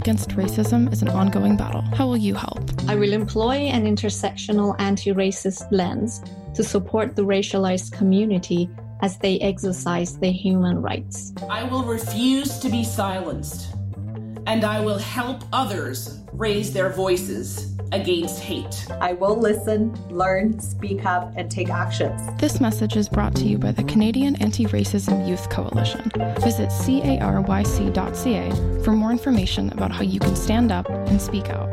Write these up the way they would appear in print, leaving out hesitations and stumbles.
against racism is an ongoing battle. How will you help? I will employ an intersectional anti-racist lens to support the racialized community as they exercise their human rights. I will refuse to be silenced, and I will help others raise their voices against hate. I will listen, learn, speak up, and take actions. This message is brought to you by the Canadian Anti-Racism Youth Coalition. Visit caryc.ca for more information about how you can stand up and speak out.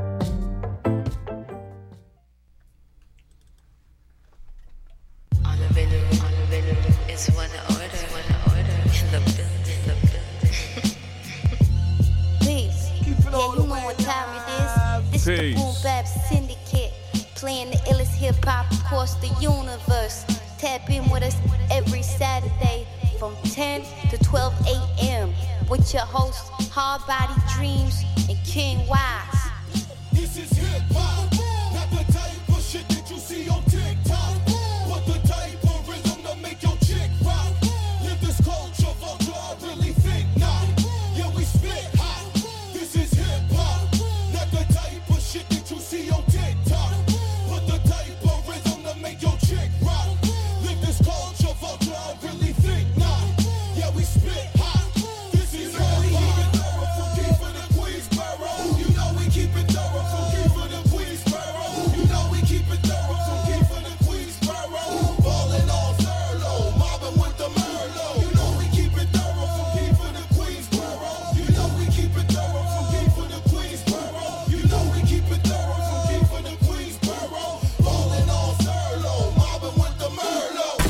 The Boom Bap Syndicate, playing the illest hip-hop across the universe. Tap in with us every Saturday from 10 to 12 a.m. with your hosts, Hard Body Dreams and King Wise. This is hip-hop, not the type of shit that you see on TikTok, but the type of rhythm to make your chick rock. Live this culture, vulture, I really think not. Yeah, we spit hot. This is hip-hop, not the type of shit that you see on TikTok, but the type of rhythm to make your chick rock. Live this culture, vulture, I really think not. Yeah, we spit hot. This is hip-hop. From Key for the Queensboro, you know we keep it thorough. From Key for the Queensboro, you know we keep it thorough. From Key for the Queensboro, ballin' all furlough, mobbing with the Merlot. You know we keep it thorough. From Key for the Queensboro, you know we keep it thorough. From Key for the Queensboro, you know we keep it thorough. From Key for the Queensboro, ballin' all furlough, mobbing with the Merlot.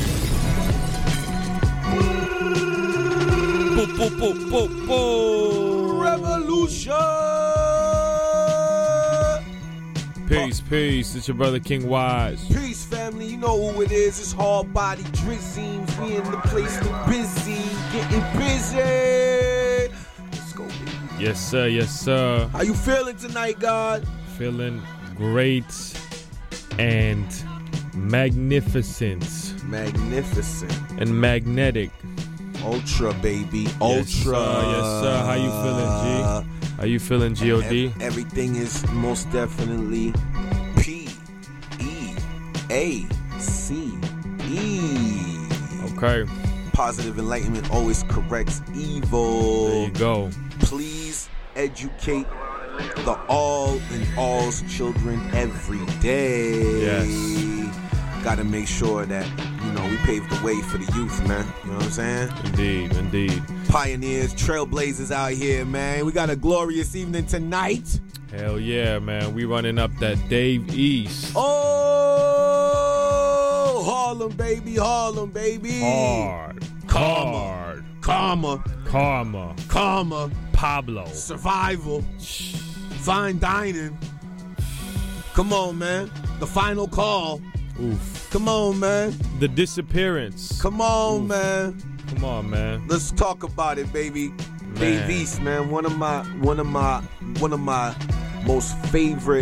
Boop, boop, boop, boop, boop. Revolution. Peace, peace. It's your brother King Wise. Peace, family. You know who it is. It's Hard Body Drizzies. We in the place to busy, getting busy. Let's go, baby. Yes, sir. Yes, sir. How you feeling tonight, God? Feeling great and magnificent Magnificent. and magnetic. Ultra, baby. Yes, Ultra. sir. Yes, sir. How you feeling, G? How you feeling, G.O.D.? Everything is most definitely P-E-A-C-E. Okay. Positive enlightenment always corrects evil. There you go. Please educate the all and all's children every day. Yes. Gotta make sure that, we pave the way for the youth, man. You know what I'm saying? Indeed, indeed. Pioneers, trailblazers out here, man. We got a glorious evening tonight. Hell yeah, man. We running up that Dave East. Oh, Harlem, baby. Harlem, baby. Hard. Hard. Karma. Karma. Karma. Pablo. Survival. Fine dining. Come on, man. The final call. Oof. Come on, man. The disappearance. Come on, Oof. man. Come on, man. Let's talk about it, baby. Dave East, man. One of my most favorite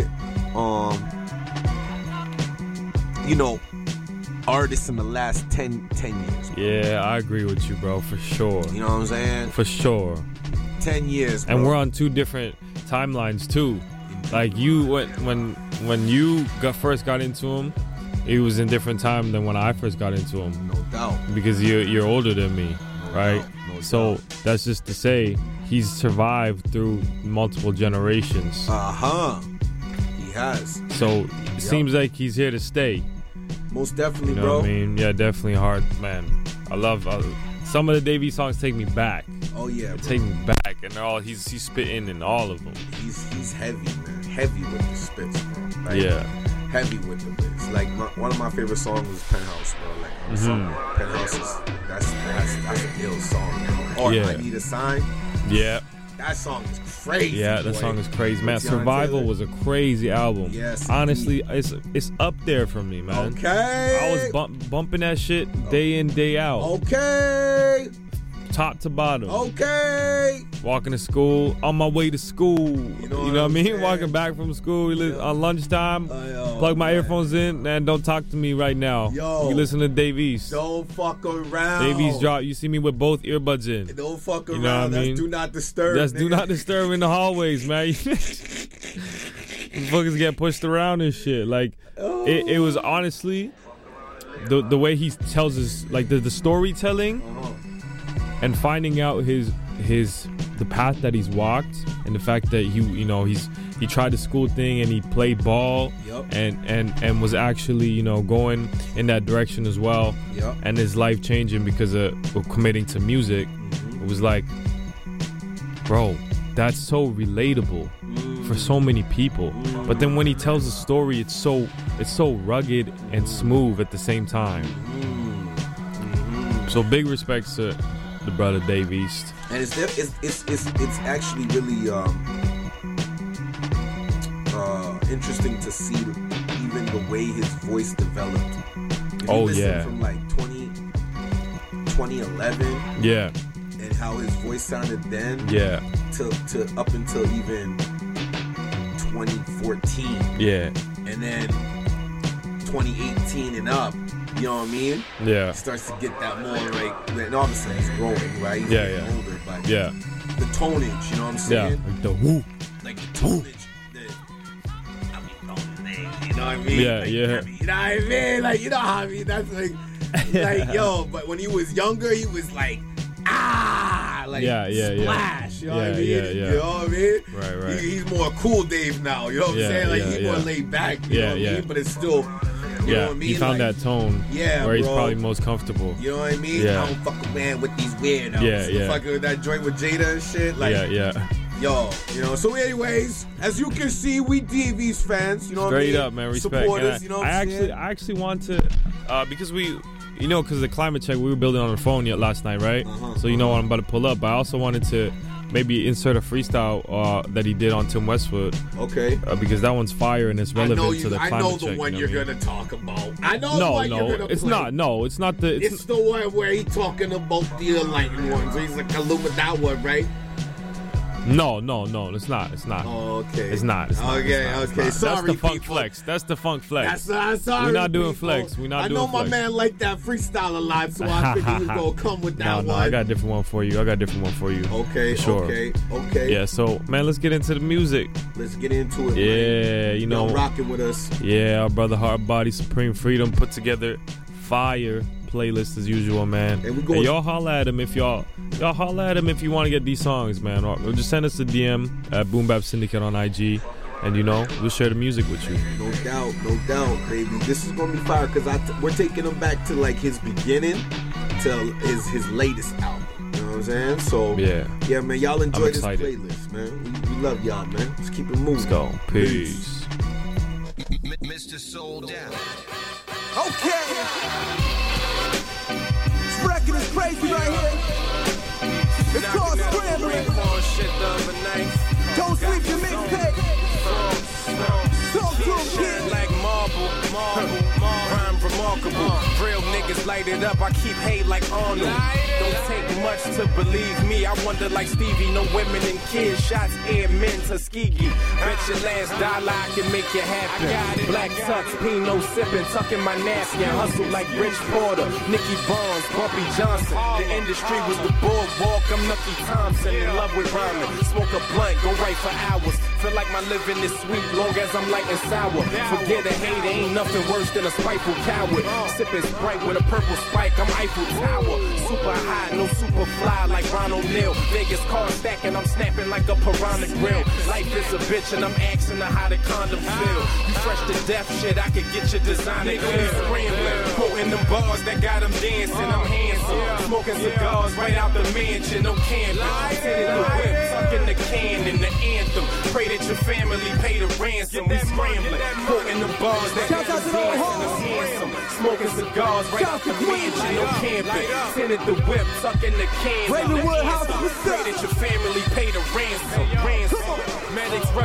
artists in the last 10 years. Yeah, I agree with you, bro, for sure. You know what I'm saying? For sure. 10 years, bro. And we're on two different timelines too. Like you, when you first got into him, it was in different time than when I first got into him. No doubt. Because you're older than me, right? So that's just to say he's survived through multiple generations. He has. So it seems like he's here to stay. Most definitely, you know bro. What I mean, yeah, definitely hard, man. I love some of the Dave East songs. Take me back. Oh yeah, bro. Take me back, and they're all he's spitting in all of them. He's heavy, man. Heavy with the spits, bro. Like, yeah. Heavy with the bits. Like one of my favorite songs is Penthouse, bro. Like Penthouse is that's an ill song, bro. Or I Need a Sign. Yeah. That song is crazy. Yeah, that song is crazy, man. Tiana Survival Taylor. was a crazy album. Yes, honestly, it's up there for me, man. Okay. I was bumping that shit day in, day out. Okay. top to bottom. Okay. Walking to school, on my way to school. You know what I mean? saying? Walking back from school on lunchtime. Plug my earphones in and don't talk to me right now. Yo. You listen to Dave East. Don't fuck around. Dave East drop. You see me with both earbuds in. Don't fuck around. You know what I mean? That's do not disturb. That's nigga. do not disturb in the hallways, man. Fuckers get pushed around and shit. Like, it was honestly the way he tells us, like the storytelling and finding out the path that he's walked, and the fact that he tried the school thing and he played ball and was actually going in that direction as well, and his life changing because of committing to music. It was like, bro, that's so relatable for so many people. But then when he tells the story, it's so rugged and smooth at the same time. So big respects to the brother Dave East. And it's actually really interesting to see even the way his voice developed. If you listen from like 2011, and how his voice sounded then, to up until even 2014, and then 2018 and up. You know what I mean? Yeah. He starts to get that more like, and obviously he's growing, right? He's getting older, but the tonage, you know what I'm saying? Yeah, like the whoop. Like the tonage. You know what I mean? Yeah, like, yeah. You know what I mean? Like, you know how I mean? That's like yo, but when he was younger, he was like, like splash. You know what I mean? You know what I mean? Right. He's more cool Dave now. You know what I'm saying? Like he's more laid back. You know what I mean? But it's still. You know what I mean? He found that tone where he's probably most comfortable. You know what I mean? I don't fuck around with these weirdos. Fucking with that joint with Jada and shit. Like, yo, so anyways, as you can see, we DV's fans, you know what I mean? Straight up, man, respect. Supporters, you know what I'm saying? I actually want to, because because of the climate check, we were building on the phone last night, right? So you know what I'm about to pull up, but I also wanted to maybe insert a freestyle that he did on Tim Westwood. Okay. Because that one's fire and it's relevant to the climate check. I know the one you're gonna talk about. I know the one you're gonna play. It's not. No, it's not the. It's the one where he's talking about the enlightened ones. He's like that one, right? No, it's not. Oh, okay. It's not. Okay. Sorry, That's the funk people. flex. That's the funk flex. That's sorry. We're not doing people. flex. We're not I doing know flex. my man liked that freestyle a lot, so I figured he was gonna come with that one. No, I got a different one for you. Okay, sure. Okay. Yeah, so man, let's get into the music. Let's get into it. Yeah, man. you know, rocking with us. Yeah, our brother Hard Body Supreme Freedom put together fire playlist as usual, man. And y'all holla at him if y'all holla at him if you want to get these songs, man. Or just send us a DM at Boom Bap Syndicate on IG, and we'll share the music with you. No doubt, baby. This is gonna be fire because we're taking him back to like his beginning to his latest album. You know what I'm saying? So yeah, man. Y'all enjoy this playlist, man. We love y'all, man. Let's keep it moving. Let's go. Peace. Mr. Soul Down. Okay. This record is crazy right here. It's called Scrambling. Don't sleep your mixtape. Talk to him, kid. Like marble. Rhyme remarkable. Real niggas light it up. I keep hate like Arnold. Don't take much to believe me. I wonder like Stevie. No women and kids. Shots airmen, Tuskegee. Bet your last dollar I can make you happy. Black tux, Pinot sipping, tucking my napkin. Hustle like Rich Porter, Nicky Barnes, Bumpy Johnson. The industry was the boardwalk. I'm Nucky Thompson. In love with rhyming. Smoke a blunt, go right for hours. Feel like my living is sweet, long as I'm light and sour. Forget a hater, ain't nothing worse than a spiteful coward. Sipping Sprite with a purple spike, I'm Eiffel Tower. Super high, no super fly like Ron O'Neal. Vegas car stacking, I'm snapping like a piranha grill. Life is a bitch and I'm asking her how the condom feel. You fresh to death, shit, I could get your designer clear. Scrambling, quoting them bars that got them dancing. I'm handsome, smoking cigars right out the mansion, no camping. Sitting the whip, tucking the can in the anthem. Pray that your family pay the ransom. We scrambling, quoting the bars that got them dancing. I'm handsome, smoking cigars right out the mansion, no camping. Sitting the whip, tucking the can in the anthem. Pray that your family pay the ransom. Medics rush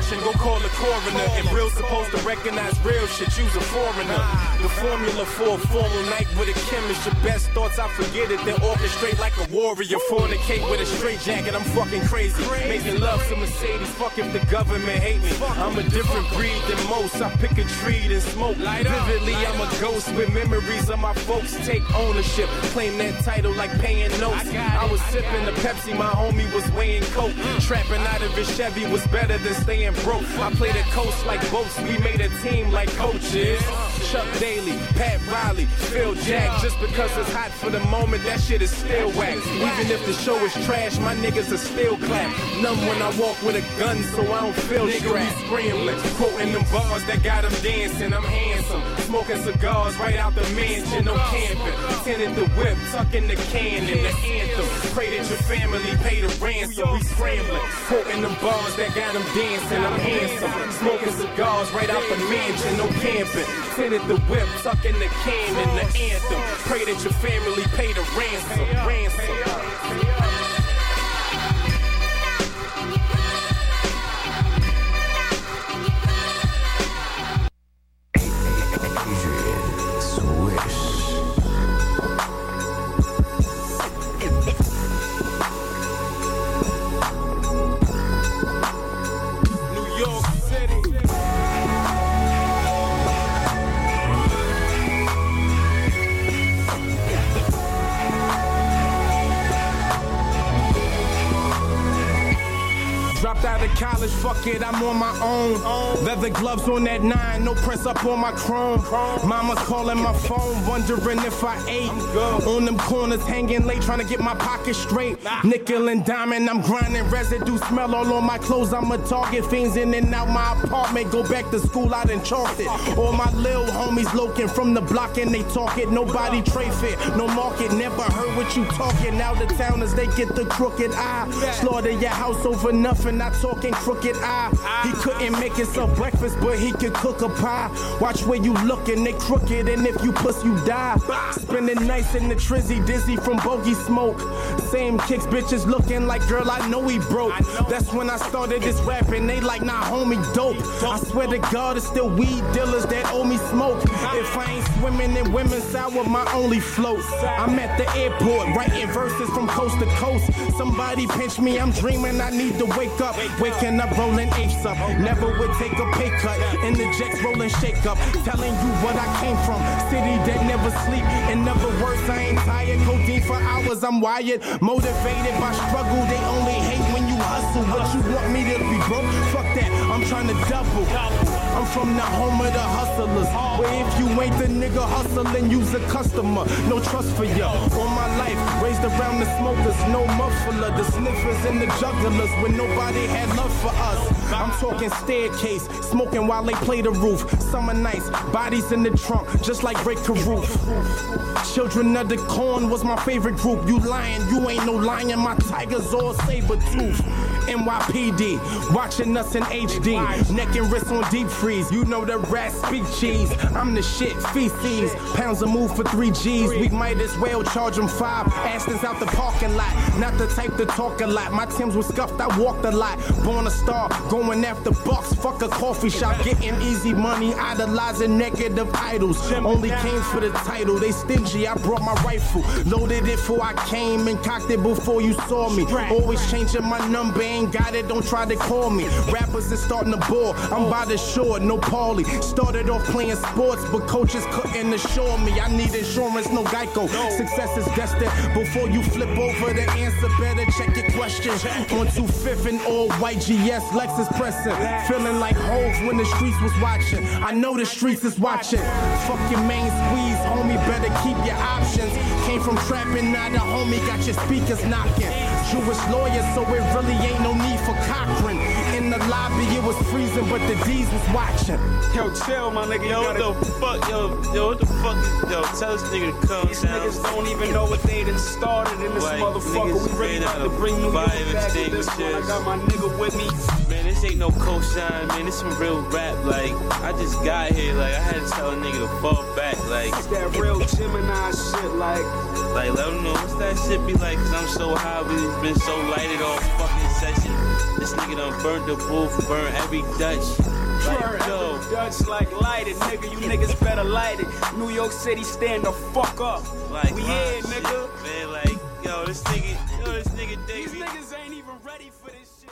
caution, go call the coroner. If real supposed to recognize real shit, use a foreigner. The formula for a formal night with a chemist. Your best thoughts, I forget it, then orchestrate like a warrior. Fornicate with a straight jacket, I'm fucking crazy. Making love to Mercedes, fuck if the government hate me. I'm a different breed than most, I pick a tree and smoke. Vividly, I'm a ghost with memories of my folks. Take ownership, claim that title like paying notes. I was sipping the Pepsi, my homie was weighing coke. Trapping out of his Chevy was better than staying broke. I played the coast like boats, we made a team like coaches. Chuck Daly, Pat Riley, Phil Jack. Just because it's hot for the moment, that shit is still whack. Even if the show is trash, my niggas are still clap. Numb when I walk with a gun, so I don't feel strapped. Scrambling, quoting them bars that got them dancing. I'm handsome, smoking cigars right out the mansion. No camping, tinted the whip, tucking the cannon, the anthem. Pray that your family pay the ransom. We scrambling, quoting them bars that got them dancing. I'm handsome, smoking cigars right out the mansion. No camping, tinted the whip, tucking the cannon, the anthem. Pray that your family pay the ransom. Out of college, fuck it, I'm on my own. Leather gloves on that 9, no press up on my chrome. Mama's calling my phone, wondering if I ate. On them corners, hanging late, trying to get my pocket straight. Nickel and diamond, I'm grinding, residue smell all on my clothes. I'm a target, fiends in and out my apartment. Go back to school, I done chalked it. All my lil homies loking from the block and they talk it. Nobody trade fit, no market, never heard what you talking. Now the towners, they get the crooked eye. Slaughter your house over nothing, not talking crooked eye. He couldn't make himself breakfast, but he could cook a pie. Watch where you looking, they crooked, and if you puss, you die. Spending nights in the trizzy, dizzy from bogey smoke. Same kicks, bitches looking like, girl, I know he broke. That's when I started this rapping, they like, nah, homie, dope. I swear to God, it's still weed dealers that owe me smoke. If I ain't swimming in women's side with my only floats. I'm at the airport, writing verses from coast to coast. Somebody pinch me, I'm dreaming, I need to wake up. Waking up, rolling apes up. Never would take a pay cut. In the jets, rolling shake up. Telling you what I came from. City that never sleep. In other words, I ain't tired. Codeine for hours, I'm wired. Motivated by struggle. They only hate when you hustle. What you want me to be broke? Fuck that, I'm trying to double. I'm from the home of the hustlers. Where if you ain't the nigga hustling, you's a customer. No trust for ya. All my life, raised around the smokers. No muffler. The sniffers and the jugglers. When nobody had love for us. I'm talking staircase, smoking while they play the roof. Summer nights, bodies in the trunk, just like Ray Caruth. Children of the Corn was my favorite group. You lying, you ain't no lion. My tigers all saber tooth. NYPD, watching us in HD. Neck and wrist on deep freeze. You know the rats speak cheese. I'm the shit, feces. Pounds a move for 3 G's. We might as well charge them 5. Aston's out the parking lot. Not the type to talk a lot. My Timbs was scuffed, I walked a lot. Born a star, going after bucks. Fuck a coffee shop, getting easy money. Idolizing negative idols. Only came for the title. They stingy, I brought my rifle. Loaded it before I came and cocked it before you saw me. Always changing my number. Ain't got it, don't try to call me. Rappers is starting to bore. I'm by the shore, no Paulie. Started off playing sports, but coaches couldn't assure me. I need insurance, no Geico. Success is destined. Before you flip over the answer, better check your question. On 25th and all white GS, Lexus pressing. Feeling like Hove when the streets was watching. I know the streets is watching. Fuck your main squeeze, homie, better keep your options. Came from trapping, now the homie got your speakers knocking. Jewish lawyer, so it really ain't no need for Cochran. In the lobby, it was freezing, but the D's was watching. Yo, chill, my nigga. Yo, what the fuck? Yo, what the fuck? Yo, tell this nigga to come down. These niggas don't even know what they done started in this motherfucker. We really about to bring New York back to this one. I got my nigga with me. Man, this ain't no cosign, man. This some real rap. Like, I just got here. Like, I had to tell a nigga to fall back. Like, it's that real Gemini shit. Like, let them know what's that shit be like. Cause I'm so high, we've been so lighted all fucking session. This nigga done burnt the booth, burnt every Dutch. Burn yo, Dutch like light it, nigga. You niggas better light it. New York City, stand the fuck up. Like, we here, nigga. Man, like, yo, this nigga Davey. These niggas ain't even ready for this shit,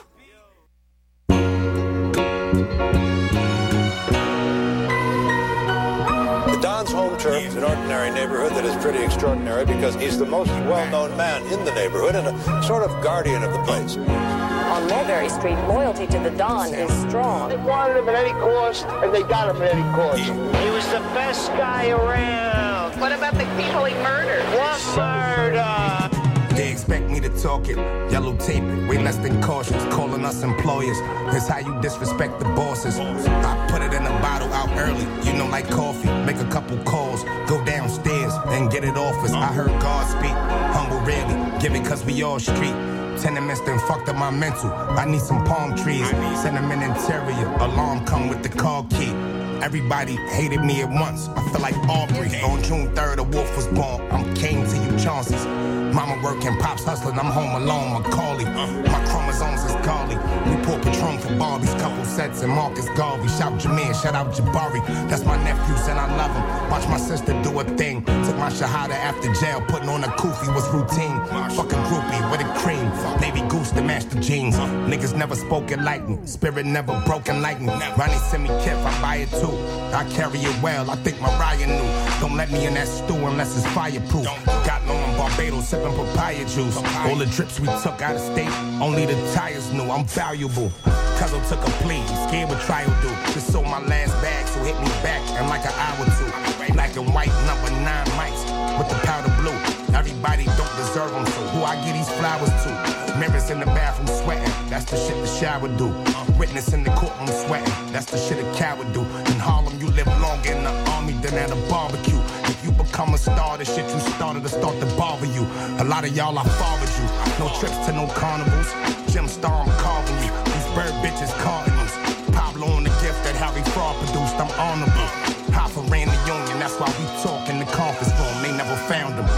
The Don's home turf is an ordinary neighborhood that is pretty extraordinary because he's the most well-known man in the neighborhood and a sort of guardian of the place. On Mulberry Street, loyalty to the Don is strong. They wanted him at any cost, and they got him at any cost. He was the best guy around. What about the people he murdered? What murder? They expect me to talk it, yellow tape it, way less than cautious, calling us employers. That's how you disrespect the bosses. I put it in a bottle out early, you know, like coffee. Make a couple calls, go downstairs, and get it off us. I heard God speak, humble rarely, give it cause we all street. Tenements done fucked up my mental. I need some palm trees, sentiment interior. Alarm come with the car key. Everybody hated me at once. I feel like Aubrey. On June 3rd, a wolf was born. I'm king to you chances. Mama working, pops hustling. I'm home alone, Macaulay. My chromosomes is golly. We pour Patron for Barbies, couple sets and Marcus Garvey. Shout Jameer, shout out Jabari. That's my nephews and I love them. Watch my sister do a thing. Took my shahada after jail. Putting on a kufi was routine. Fucking groupie with a cream. Navy goose to match the jeans. Niggas never spoken like me. Spirit never broken like me. Ronnie send me kip, I buy it too. I carry it well, I think Mariah knew. Don't let me in that stew unless it's fireproof. Got low in Barbados, sipping papaya juice. All the trips we took out of state, only the tires knew I'm valuable. Cuz I took a plea, scared what trial do. Just sold my last bag, so hit me back in like an hour or two. Black and white, number 9 mics with the powder blue. Everybody don't deserve them, so who I give these flowers to? Mirrors in the bathroom sweating, that's the shit the shower do. Witness in the courtroom sweating, that's the shit a coward do. In Harlem, you live longer in the army than at a barbecue. If you become a star, the shit you started to start to bother you. A lot of y'all, I followed you. No trips to no carnivals. Jim Star, I'm carving you. These bird bitches cardinals. Pablo on the gift that Harry Fraud produced, I'm honorable. Hoffa ran the union, that's why we talk in the conference room. They never found him.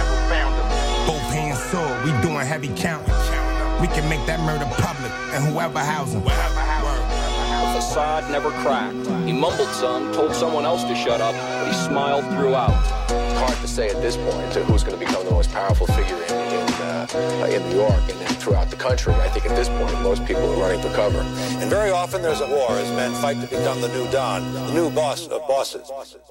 Both hands sore, we doing heavy counting. We can make that murder public, and whoever housing. The facade never cracked. He mumbled some, told someone else to shut up, but he smiled throughout. It's hard to say at this point who's going to become the most powerful figure in New York and then throughout the country. I think at this point, most people are running for cover. And very often there's a war as men fight to become the new Don, the new boss of bosses.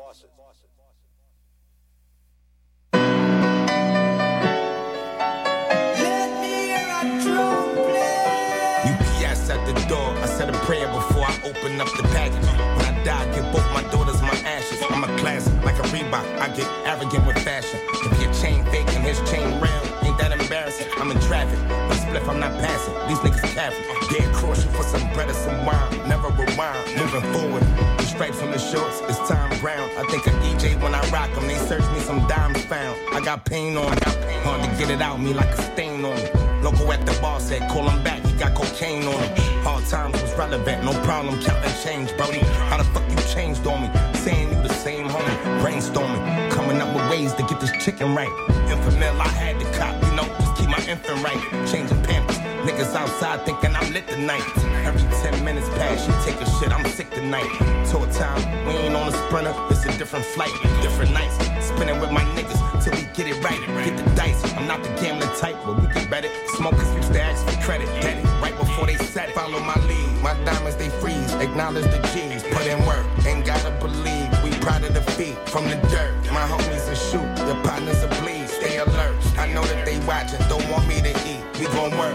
UPS at the door. I said a prayer before I open up the package. When I die, I give both my daughters my ashes. I'm a classic, like a Reebok. I get arrogant with fashion. If your chain fake and his chain real, ain't that embarrassing? I'm in traffic, but spliff I'm not passing. These niggas capping. Dead cross you for some bread or some wine. Never rewind, moving forward. The stripes on the shorts, it's Tom Brown. I think of EJ when I rock them. They search me, some dimes found. I got pain on me. Hard to get it out me like a stain on me. Local at the bar said, call him back, he got cocaine on him. Hard times was relevant, no problem counting change, Brody. How the fuck you changed on me? Saying you the same homie, brainstorming, coming up with ways to get this chicken right. Infamil, I had the cop, you know, just keep my infant right. Changing pampers, niggas outside thinking I'm lit tonight. Every 10 minutes pass, you take a shit, I'm sick tonight. Tour time, we ain't on a sprinter, it's a different flight, different nights. Spinning with my niggas till we get it right. Get the dice, I'm not the gambling type, but we can bet it. Smokers used to ask for credit, get it right before they said it. Follow my lead, my diamonds they freeze. Acknowledge the G's, put in work, ain't gotta believe. We proud of the feet from the dirt. My homies are shoot, your partners are bleed. Stay alert, I know that they watching, don't want me to eat. We gon' work.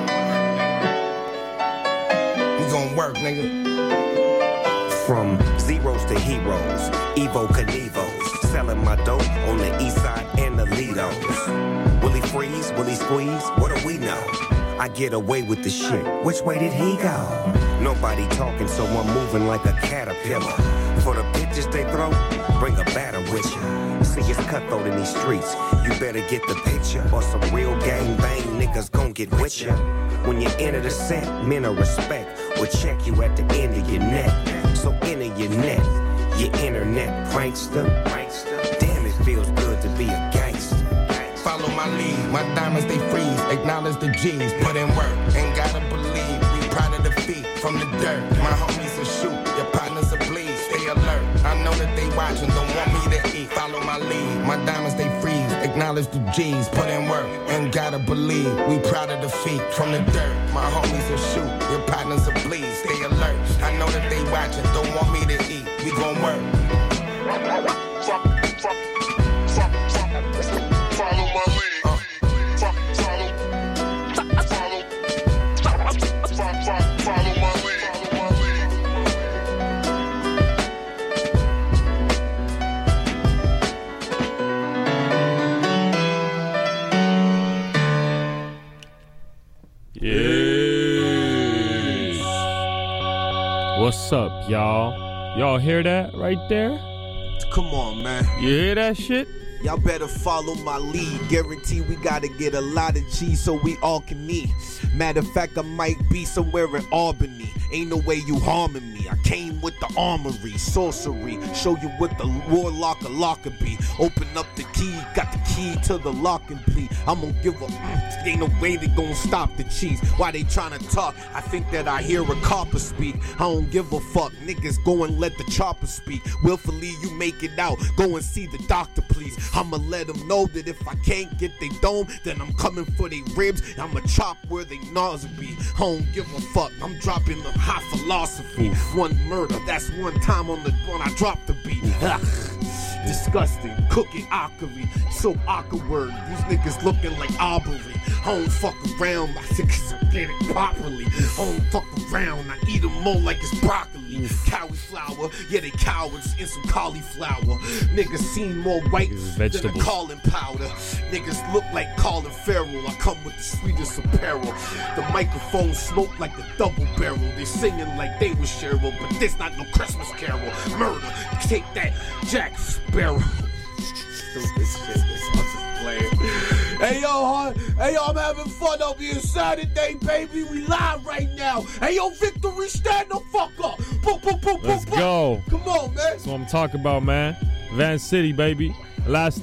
We gon' work, nigga. From zeros to heroes, Evo Knievos, selling my dope on the east side and the Lidos. Will he freeze? Will he squeeze? What do we know? I get away with the shit. Which way did he go? Nobody talking, so I'm moving like a caterpillar. For the bitches they throw, bring a batter with you. See, it's cutthroat in these streets. You better get the picture, or some real gang bang niggas gon' get with you. When you enter the set, men of respect will check you at the end of your neck. So enter your net, your internet prankster. Damn, it feels good to be a gangster. Follow my lead, my diamonds they freeze. Acknowledge the G's, put in work, ain't gotta believe. We proud from the dirt. My homies will shoot, your partners will bleed. Stay alert. I know that they watching, don't want me to eat. Follow my lead. My diamonds they freeze. Acknowledge the G's, put in work and gotta believe. We proud of defeat from the dirt. My homies will shoot, your partners will bleed. Stay alert. I know that they watching, don't want me to eat. We gon' work. Follow my lead. What's up, y'all? Y'all hear that right there? Come on, man. You hear that shit? Y'all better follow my lead. Guarantee we gotta get a lot of cheese so we all can eat. Matter of fact, I might be somewhere in Albany. Ain't no way you harming me. I came with the armory, sorcery. Show you what the warlock of locker be. Open up the key, got the key to the lock and plea. I'm gonna give a ain't no way they gon' stop the cheese. Why they tryna talk? I think that I hear a copper speak. I don't give a fuck. Niggas go and let the chopper speak. Willfully you make it out. Go and see the doctor, please. I'ma let them know that if I can't get they dome, then I'm coming for they ribs. I'ma chop where they nausea be. I don't give a fuck. I'm dropping the high philosophy. One murder, that's one time on the when I drop the beat. Ugh. Disgusting, cooking ockery, so awkward. These niggas looking like Aubrey. I don't fuck around, my niggas get it properly. I don't fuck around, I eat them more like it's broccoli. Cauliflower, yeah they cowards in some cauliflower. Niggas seen more white than a calling powder. Niggas look like Colin Farrell. I come with the sweetest apparel. The microphone smoke like the double barrel. They singing like they was Cheryl, but this not no Christmas carol. Murder, take that, Jack Sparrow. Stupid shit, this was just playing. Hey yo, I'm having fun over here Saturday, baby. We live right now. Hey yo, Victory, stand the fuck up. Boom, boom, boom, Let's boom, go. Come on, man. That's what I'm talking about, man. Van City, baby. Last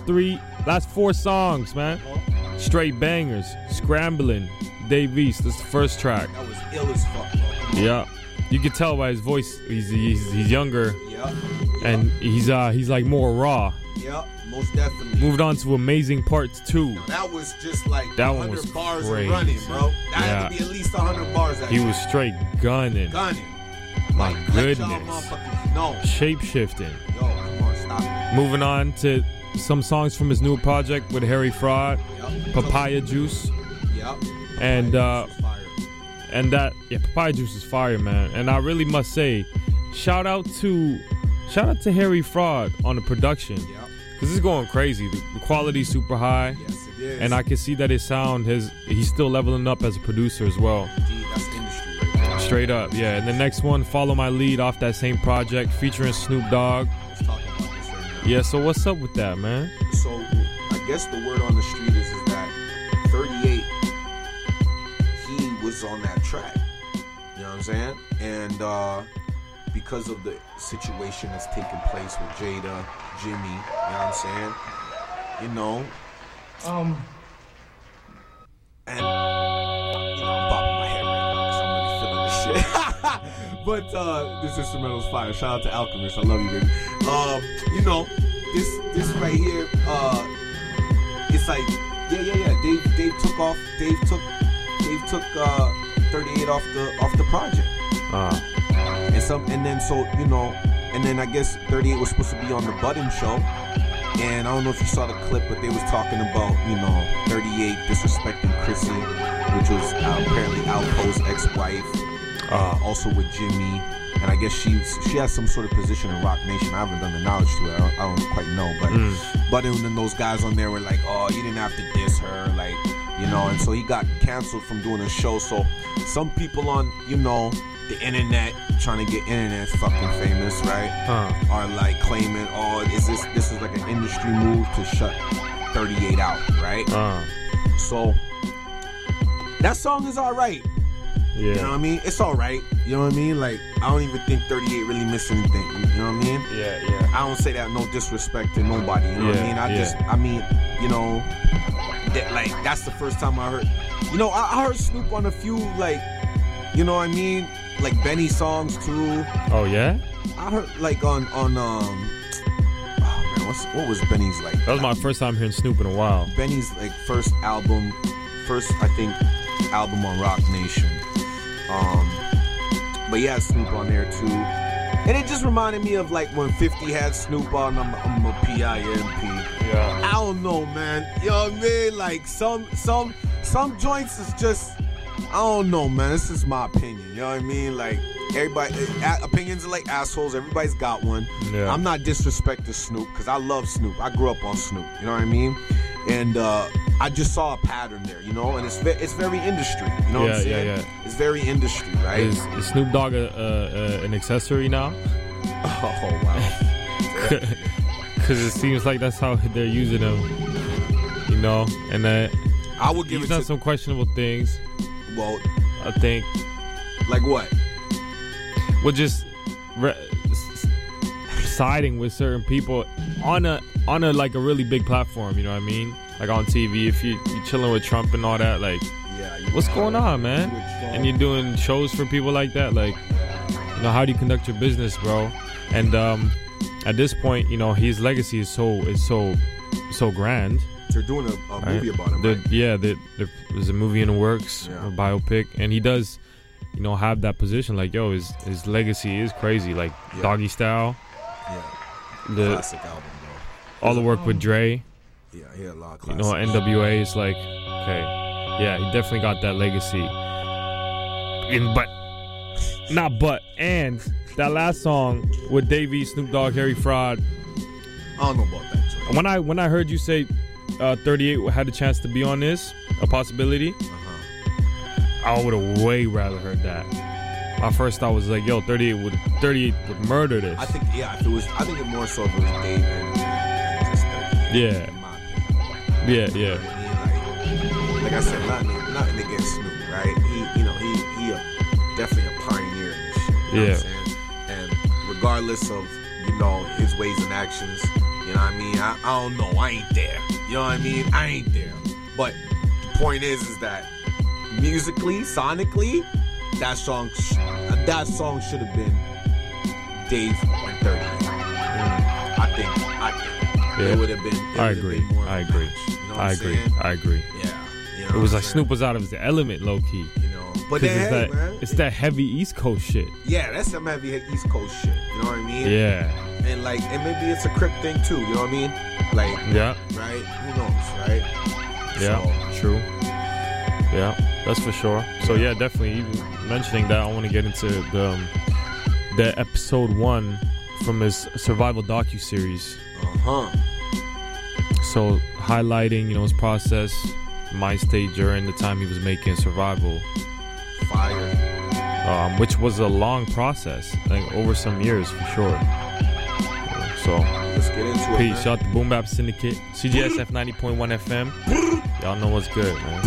4 songs, man. Straight bangers. Scrambling. Dave East. That's the first track. That was ill as fuck, bro. Yeah. You can tell by his voice. He's younger. Yep. And he's like more raw. Yep. Most definitely. Moved on to Amazing Parts 2. No, that was just like that 100 one was bars crazy. Running, bro. That had to be at least 100 bars. He was straight gunning. My goodness. No. Shape shifting. Yo, come on, stop it. Moving on to some songs from his new project with Harry Fraud, Papaya Juice. Yep. And Papaya Juice is fire, man. And I really must say, shout out to Harry Fraud on the production. Yep. Because it's going crazy. The quality's super high. Yes, it is. And I can see that his sound he's still leveling up as a producer as well. Indeed, that's industry right now. Straight up, yeah. And the next one, Follow My Lead, off that same project, featuring Snoop Dogg. Let's talk about this right now. Yeah, so what's up with that, man? So, I guess the word on the street is that 38, he was on that track. You know what I'm saying? And because of the situation that's taking place with Jada, Jimmy, you know what I'm saying? You know, and you know, I'm bobbing my head right now because I'm really feeling this shit. But this instrumental's fire. Shout out to Alchemist. I love you, baby. You know, this right here, it's like, yeah. Dave took 38 off the project. And then I guess 38 was supposed to be on the Budden show. And I don't know if you saw the clip, but they was talking about, 38 disrespecting Chrissy, which was apparently Alpo's ex-wife, also with Jimmy. And I guess she has some sort of position in Rock Nation. I haven't done the knowledge to it. I don't quite know. But then those guys on there were like, oh, you didn't have to diss her. Like, and so he got canceled from doing a show. So some people on, the internet, trying to get internet fucking famous, right? Are like claiming, oh, this is like an industry move to shut 38 out, right? So that song is alright. Yeah. You know what I mean? It's alright. You know what I mean? Like, I don't even think 38 really missed anything. You know what I mean? Yeah. I don't say that no disrespect to nobody. You know what I mean? That's the first time I heard. I heard Snoop on a few, like, you know what I mean? like Benny songs too. Oh yeah. I heard like on oh man, what was Benny's like? That was my first time hearing Snoop in a while. Benny's like first album on Rock Nation. But he had Snoop on there too. And it just reminded me of like when 50 had Snoop on I'm a PIMP. Yeah. I don't know, man. You know what I mean? Like some joints is just, I don't know, man. This is my opinion. You know what I mean? Like everybody, opinions are like assholes. Everybody's got one. Yeah. I'm not disrespecting Snoop because I love Snoop. I grew up on Snoop. You know what I mean? And I just saw a pattern there, you know, and it's very industry. You know what I'm saying? Yeah. It's very industry, right? Is Snoop Dogg an accessory now? Oh wow. Because it seems like that's how they're using him, you know. And I would give he's it done to some questionable things. Well, I think. Like what? Well, just siding with certain people on a like a really big platform. You know what I mean? Like on TV, if you chilling with Trump and all that, like, what's going on, man? And you're doing shows for people like that, like, you know, how do you conduct your business, bro? And at this point, you know, his legacy is so grand. They're doing a movie about him, right? Yeah, there's a movie in the works, a biopic, and he does, you know, have that position. Like, yo, his legacy is crazy. Like Doggy Style, the classic album, bro. All the work with Dre. Yeah, he had a lot of classics. You know, NWA is like, okay, yeah, he definitely got that legacy. And that last song with Dave East, Snoop Dogg, Harry Fraud. I don't know about that, Dre. When I heard you say 38 had a chance to be on this, a possibility, I would have way rather heard that. My first thought was like, yo, 38 would murder this. I think it more so if it was Dave and just 38. Yeah. Like I said, nothing against Snoop, right? He definitely a pioneer in this shit. You know what I'm saying? And regardless of, you know, his ways and actions, you know what I mean? I don't know. I ain't there. You know what I mean? I ain't there. But the point is that musically, sonically, that song should have been Dave and 38. I think it would have been. I agree. You know I agree. Yeah. You know it was like Snoop was out of his element, low key. You know, but then, it's that heavy East Coast shit. Yeah, that's some heavy East Coast shit. You know what I mean? Yeah. And like, and maybe it's a Crip thing too. You know what I mean? Like, yeah. Right? Who knows? Right? Yeah. True. Yeah, that's for sure. So yeah, definitely. Even mentioning that, I want to get into the episode 1 from his survival docuseries. So highlighting, you know, his process, mind state during the time he was making Survival. Fire. Which was a long process, like over some years for sure. So let's get into it. Peace. Shout out to Boom Bap Syndicate, CJSF 90.1 FM. Y'all know what's good, man.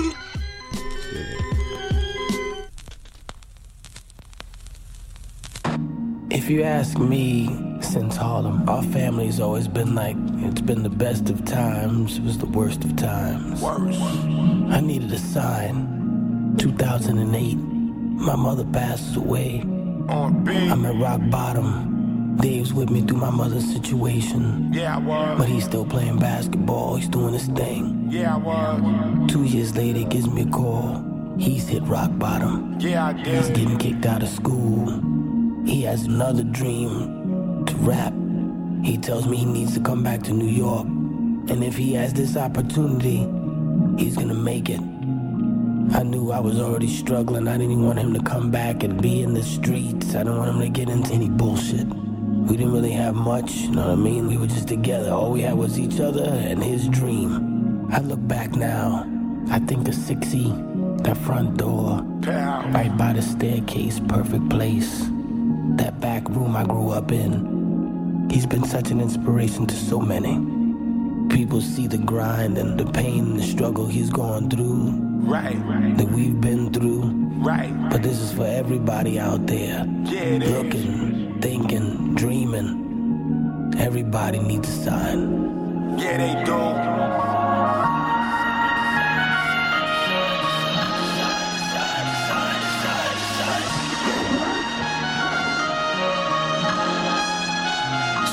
If you ask me, since Harlem, our family's always been like, it's been the best of times, it was the worst of times. Worse. I needed a sign. 2008, my mother passes away. I'm at rock bottom. Dave's with me through my mother's situation. Yeah, I was. But he's still playing basketball, he's doing his thing. Yeah, I was. 2 years later, he gives me a call. He's hit rock bottom. Yeah, I did. He's getting kicked out of school. He has another dream, to rap. He tells me he needs to come back to New York. And if he has this opportunity, he's gonna make it. I knew I was already struggling. I didn't want him to come back and be in the streets. I didn't want him to get into any bullshit. We didn't really have much, you know what I mean? We were just together. All we had was each other and his dream. I look back now, I think the 6E, that front door, right by the staircase, perfect place. That back room I grew up in. He's been such an inspiration to so many. People see the grind and the pain and the struggle he's gone through. Right. That we've been through. Right. But this is for everybody out there. Yeah, looking, thinking, dreaming. Everybody needs a sign. Yeah, they do.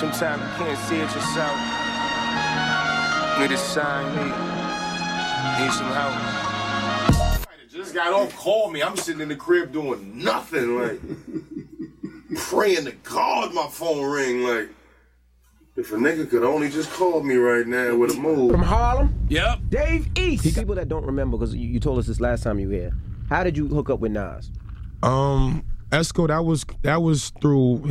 sometimes you can't see it yourself. Need a sign, need some help. Just got off, call me. I'm sitting in the crib doing nothing, like praying to God my phone ring. Like, if a nigga could only just call me right now with a move. From Harlem? Yep. Dave East. People that don't remember, because you told us this last time you were here. How did you hook up with Nas? Esco, that was through